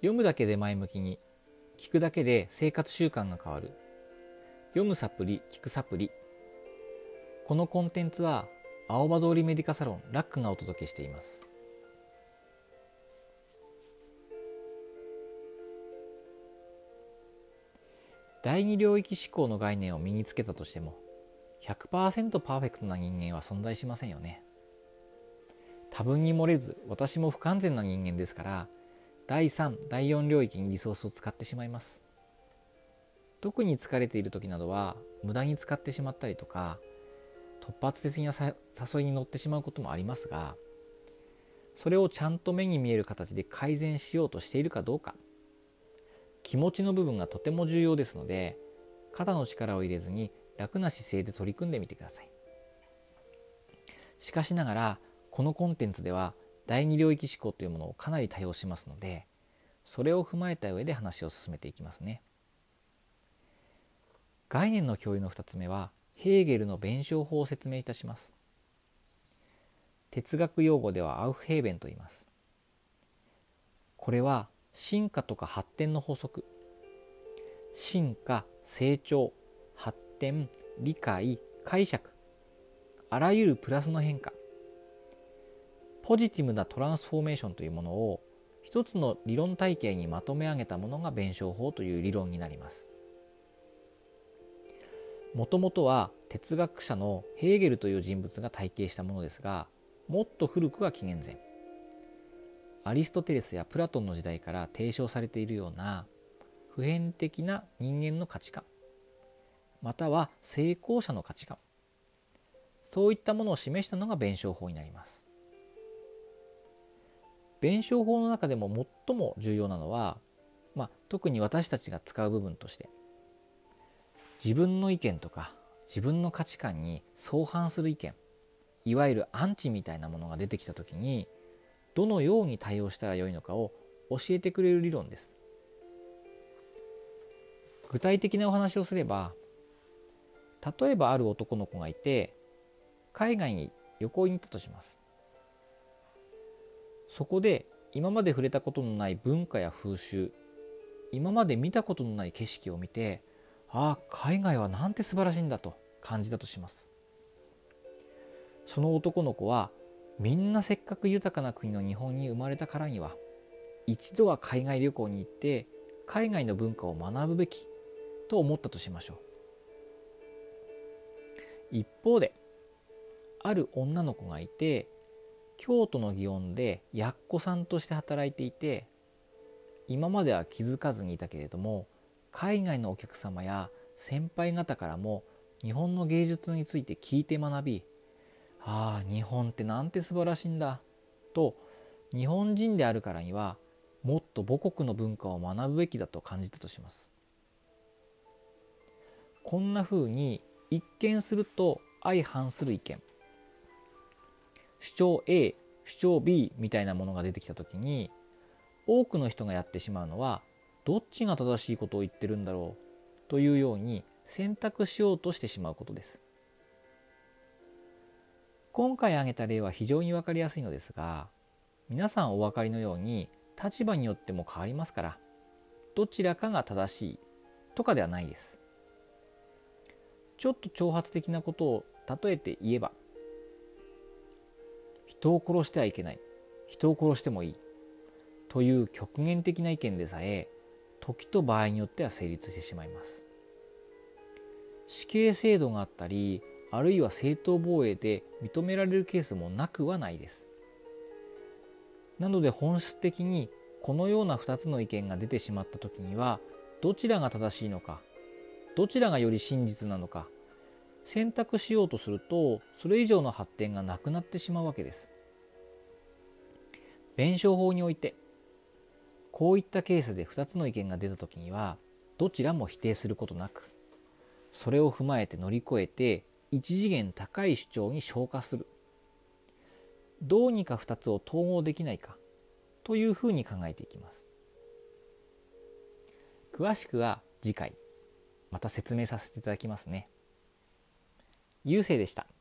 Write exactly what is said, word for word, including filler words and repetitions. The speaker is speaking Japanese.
読むだけで前向きに、聞くだけで生活習慣が変わる。読むサプリ、聞くサプリ。このコンテンツは青葉通りメディカサロンラックがお届けしています。第二領域思考の概念を身につけたとしても ひゃくパーセント パーフェクトな人間は存在しませんよね。多分に漏れず私も不完全な人間ですから、だいさん、だいよん領域にリソースを使ってしまいます。特に疲れている時などは無駄に使ってしまったりとか、突発的な誘いに乗ってしまうこともありますが、それをちゃんと目に見える形で改善しようとしているかどうか、気持ちの部分がとても重要ですので、肩の力を入れずに楽な姿勢で取り組んでみてください。しかしながらこのコンテンツでは第二領域思考というものをかなり多用しますので、それを踏まえた上で話を進めていきますね。概念の共有のふたつめは、ヘーゲルの弁証法を説明いたします。哲学用語ではアウフヘーベンと言います。これは進化とか発展の法則、進化、成長、発展、理解、解釈、あらゆるプラスの変化、ポジティブなトランスフォーメーションというものを一つの理論体系にまとめ上げたものが弁証法という理論になります。もともとは哲学者のヘーゲルという人物が体系したものですが、もっと古くは紀元前、アリストテレスやプラトンの時代から提唱されているような普遍的な人間の価値観、または成功者の価値観、そういったものを示したのが弁証法になります。弁証法の中でも最も重要なのは、まあ、特に私たちが使う部分として、自分の意見とか自分の価値観に相反する意見、いわゆるアンチみたいなものが出てきたときに、どのように対応したらよいのかを教えてくれる理論です。具体的なお話をすれば、例えばある男の子がいて海外に旅行に行ったとします。そこで今まで触れたことのない文化や風習、今まで見たことのない景色を見て、ああ、海外はなんて素晴らしいんだと感じたとします。その男の子は、みんなせっかく豊かな国の日本に生まれたからには、一度は海外旅行に行って海外の文化を学ぶべきと思ったとしましょう。一方で、ある女の子がいて、京都の祇園でやっこさんとして働いていて、今までは気づかずにいたけれども、海外のお客様や先輩方からも日本の芸術について聞いて学び、ああ、日本ってなんて素晴らしいんだと、日本人であるからにはもっと母国の文化を学ぶべきだと感じたとします。こんな風に一見すると相反する意見、主張 A、主張 B みたいなものが出てきたときに、多くの人がやってしまうのは、どっちが正しいことを言ってるんだろうというように選択しようとしてしまうことです。今回挙げた例は非常に分かりやすいのですが、皆さんお分かりのように立場によっても変わりますから、どちらかが正しいとかではないです。ちょっと挑発的なことを例えて言えば、人を殺してはいけない、人を殺してもいいという極限的な意見でさえ、時と場合によっては成立してしまいます。死刑制度があったり、あるいは正当防衛で認められるケースもなくはないです。なので本質的にこのようなふたつの意見が出てしまったときには、どちらが正しいのか、どちらがより真実なのか、選択しようとすると、それ以上の発展がなくなってしまうわけです。弁証法において、こういったケースでふたつの意見が出たときには、どちらも否定することなく、それを踏まえて乗り越えて一次元高い主張に昇華する。どうにかふたつを統合できないかというふうに考えていきます。詳しくは次回また説明させていただきますね。ゆうせいでした。